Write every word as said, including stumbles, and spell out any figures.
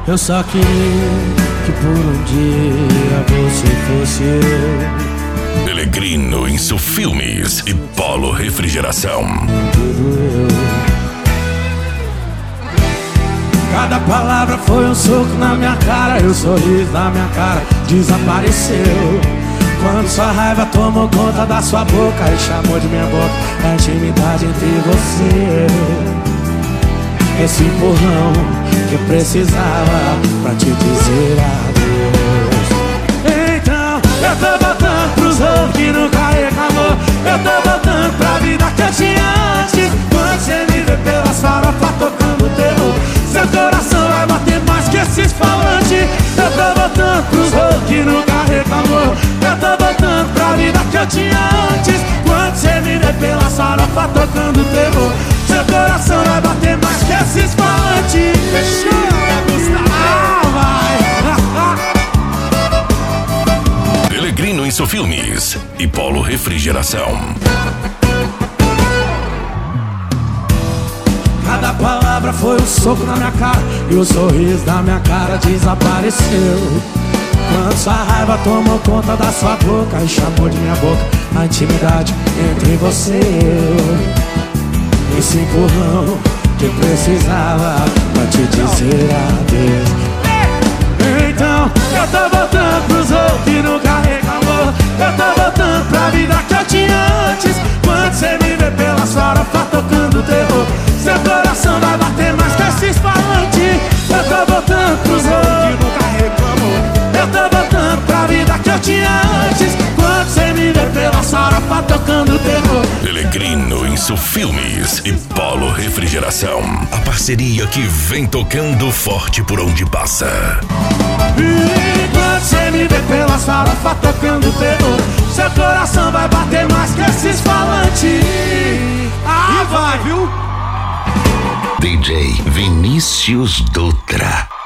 Eu só queria que por um dia você fosse eu. Pelegrino Insufilmes e Polo Refrigeração. Tudo eu. Cada palavra foi um soco na minha cara, e o sorriso na minha cara desapareceu. Quando sua raiva tomou conta da sua boca e chamou de minha boca a intimidade entre você e eu. Esse empurrão que eu precisava pra te dizer adeus. Então eu tô voltando pros outros que nunca reclamou. Eu tô voltando pra vida que eu tinha antes. Quando você me vê pelas farofas tocando terror, seu coração vai bater mais que esses falantes. Eu tô voltando pros outros que nunca reclamou. Eu tô voltando pra vida que eu tinha antes. Quando você me vê pela farofa tocando terror, seu coração vai bater mais que esses falantes. Ah, vai. Pelegrino Insufilmes e Polo Refrigeração. Cada palavra foi um soco na minha cara, e o sorriso da minha cara desapareceu. Quando sua raiva tomou conta da sua boca e chamou de minha boca a intimidade entre você e eu. Esse empurrão que eu precisava pra te dizer adeus. Então eu tô voltando pros outros que nunca reclamou. Eu tô voltando pra vida que eu tinha antes. Quando você me vê pela farofa tocando terror, seu coração vai bater mais que esses falantes. Eu tô voltando pros outros que nunca reclamou. Eu tô voltando pra vida que eu tinha antes. Quando você me vê pela farofa tocando terror. Pelegrino Insufilmes e Polo Refrigeração. A parceria que vem tocando forte por onde passa. E quando você me vê pela farofa tocando terror, seu coração vai bater mais que esses falantes. Ah, vai, viu? D J Vinícius Dutra.